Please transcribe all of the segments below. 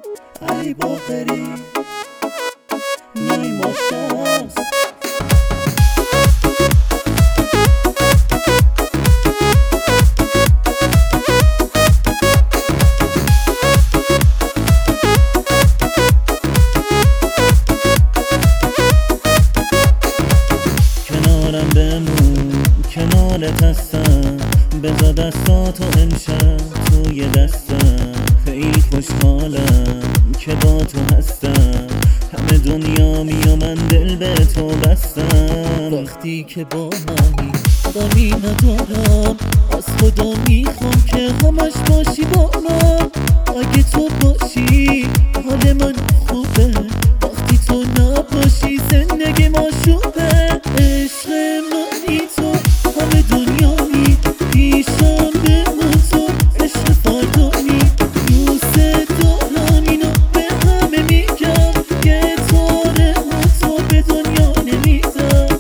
علی باقری نیما شمس کنارم بمون کنارت هستم بذار دستاتو امشب توی دستم خیلی خوشحالم که با تو هستم همه دنیا و من دل به تو بستم وقتی که با منی غمی ندارم از خدا میخوام که همش باشی با من اگه تو باشی حال من خوبه وقتی تو نباشی زندگی ما شوبه عشق منی تو همه دنیایی پیشم بمون تو عشق فردانی دوست دارم اینو به همه میگم که تاره و تو به دنیا نمیدم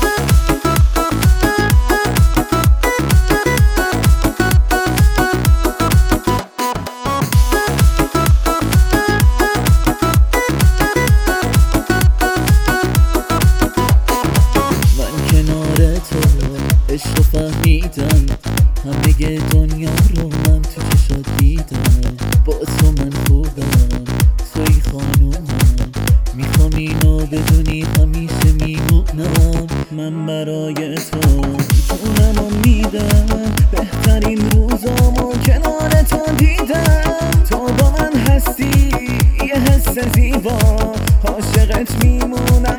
من کنار تو عشق فهمیدم همه دنیا رو من تو چشات دیدم با تو من خوبم توی خانومم میخوام اینو بدونی همیشه میمونم من برای تو جونمو میدم بهترین روزامو کنار تو دیدم تو با من هستی یه حس زیبا عاشقت میمونم